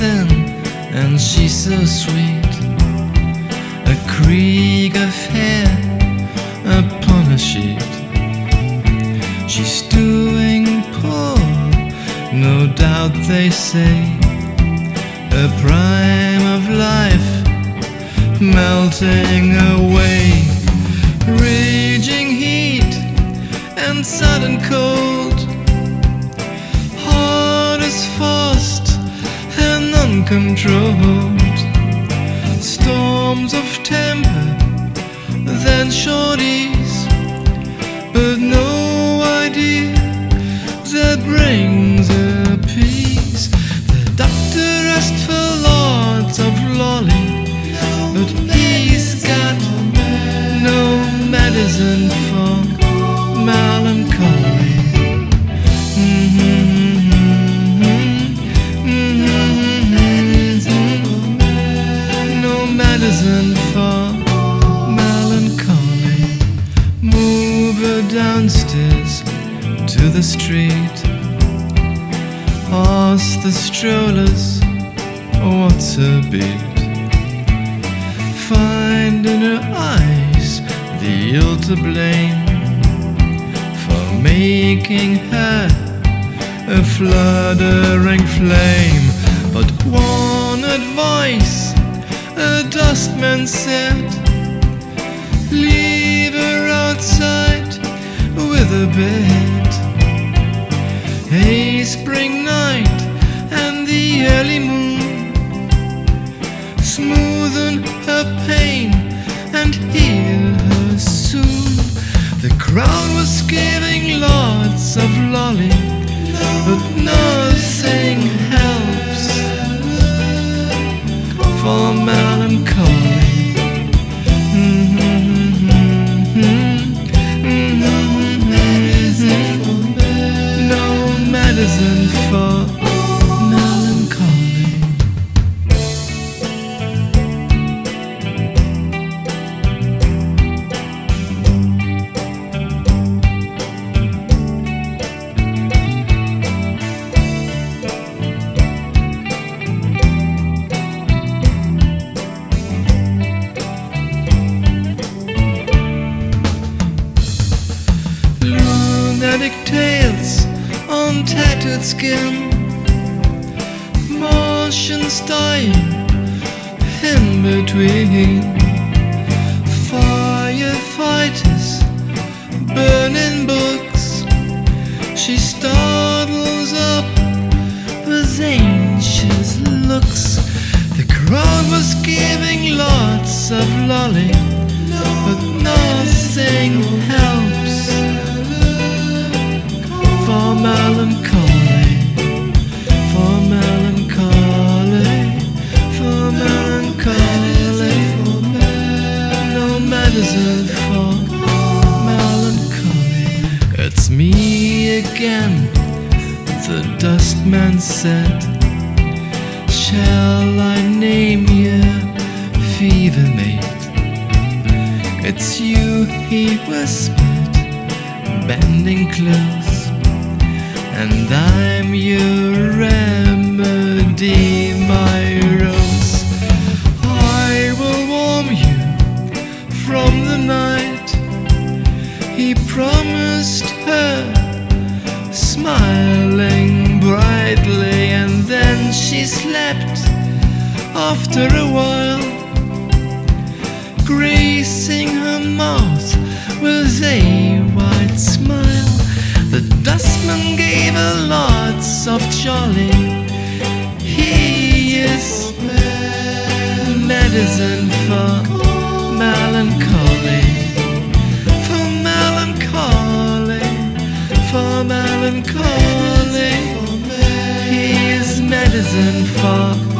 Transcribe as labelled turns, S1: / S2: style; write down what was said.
S1: thin and she's so sweet, a creek of hair upon a sheet. She's doing poor, no doubt they say, a prime of life melting away. Raging heat and sudden cold, heart is fast and uncontrolled. Storms of temper, then shorties, but no idea that brings a peace. The doctor asked for lots of lolly, but he's got no medicine for melancholy. No medicine for melancholy. Move her downstairs to the street. Ask the strollers what's her beat. Find in her eyes the ill to blame for making her a fluttering flame. But one advice a dustman said: leave her outside with a bed. A spring night and the early moon smoothen her pain and heal her soon. The crowd was giving lots of lolly, but nothing helps for melancholy. No medicine for melancholy. Lunatic tales on tattooed skin, Martians dying in between, firefighters burning books. She startles up with anxious looks. The crowd was giving lots of lolly, but nothing helps for melancholy, for melancholy, for melancholy. No medicine for melancholy. It's me again, the dustman said. Shall I name you fever mate? It's you, he whispered, bending close, and I'm your remedy, my rose. I will warm you from the night, he promised her, smiling brightly. And then she slept after a while, gracing her mouth with a wide smile. The dustman gave her lots of jolly. He is medicine for melancholy, for melancholy, for melancholy. He is medicine for